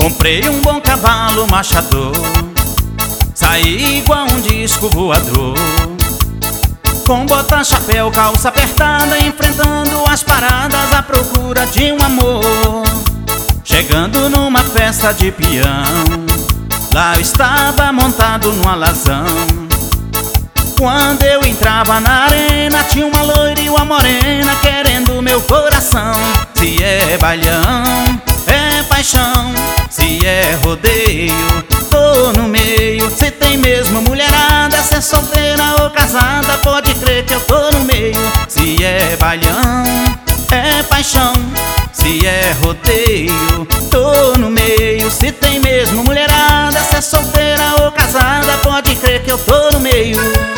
Comprei um bom cavalo machador, saí igual um disco voador, com bota, chapéu, calça apertada, enfrentando as paradas à procura de um amor. Chegando numa festa de peão, lá eu estava montado num alazão. Quando eu entrava na arena, tinha uma loira e uma morena querendo meu coração. Se é bailão, é paixão, se é rodeio, tô no meio. Se tem mesmo mulherada, se é solteira ou casada, pode crer que eu tô no meio. Se é bailão, é paixão, se é rodeio, tô no meio. Se tem mesmo mulherada, se é solteira ou casada, pode crer que eu tô no meio.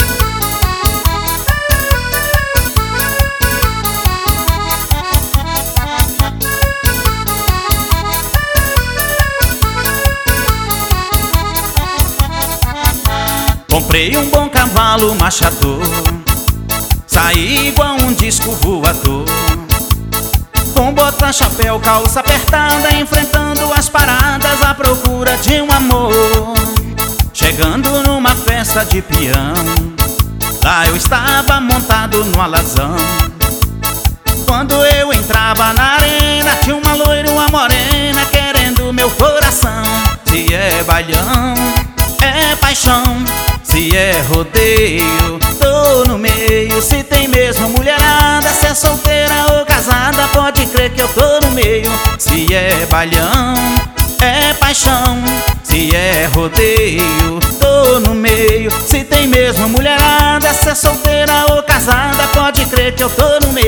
Comprei um bom cavalo machador, saí igual um disco voador, com bota, chapéu, calça apertada, enfrentando as paradas à procura de um amor. Chegando numa festa de peão, lá eu estava montado no alazão. Quando eu entrava na arena, tinha uma loira e uma morena querendo meu coração. Se é bailão, é paixão, se é rodeio, tô no meio. Se tem mesmo mulherada, se é solteira ou casada, pode crer que eu tô no meio. Se é bailão, é paixão, se é rodeio, tô no meio. Se tem mesmo mulherada, se é solteira ou casada, pode crer que eu tô no meio.